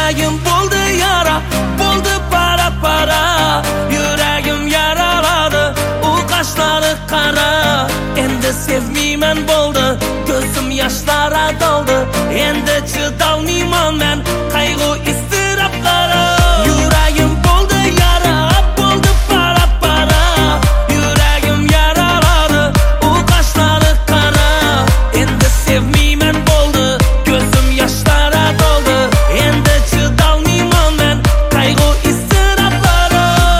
Yuragim bo'ldi yara, bo'ldi para para. Yuragim yaraladi, u qashlari qara. Endi sevmayman bo'ldi, ko'zim yoshlara to'ldi. Endi chidolmayman men qayg'u iztiroblara. Yuragim bo'ldi yara, bo'ldi para para. Yuragim yaraladi, u qashlari qara. Endi sevmayman bo'ldi, ko'zim yoshlara to'ldi. Endi chidolmayman men qayg'u iztiroblara.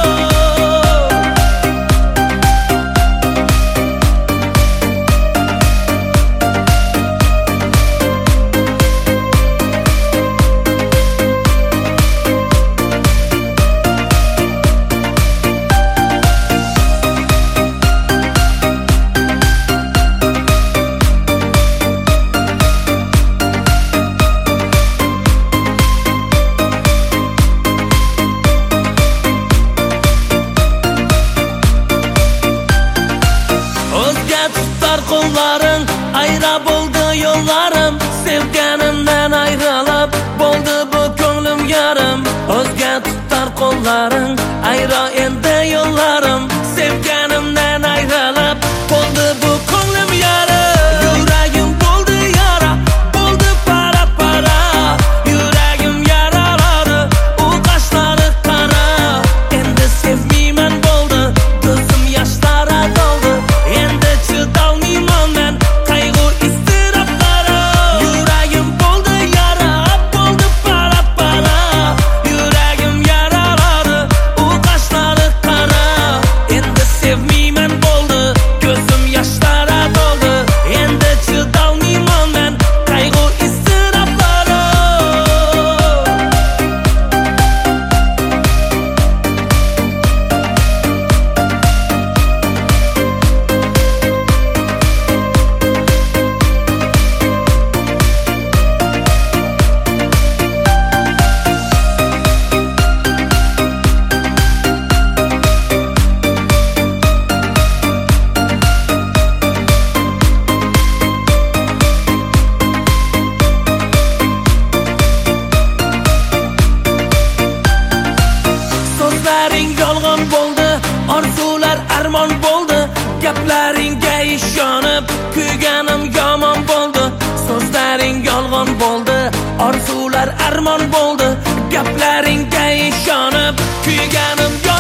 O'zga tutar qo'llaring, ayra bo'ldi yo'llarim. Sevganimdan ayrilib, bo'ldi bu ko'nglim yarim. O'zga tutar qo'llaring, ayra endi yo'llarim. Sevganimdan ayrilib, bo'ldi bu ko'nglim yarim. Yuragim bo'ldi yara, bo'ldi para para. Yuragim yaraladi, u qashlari qara. Endi sevmayman bo'ldi, ko'zim yoshlara to'ldi. Endi chidolmayman men qayg'u iztiroblara. Yuragim bo'ldi yara, bo'ldi para para. Yuragim yaraladi, u qashlari qara. Endi sevmayman bo'ldi, ko'zim yoshlara to'ldi. Endi chidolmayman men qayg'u iztiroblara. So'zlaring yolg'on bo'ldi, orzular armon bo'ldi. Gaplaringga ishonib, kuyganim yomon bo'ldi. So'zlaring yolg'on bo'ldi, orzular armon bo'ldi. Gaplaringga ishonib, kuyganim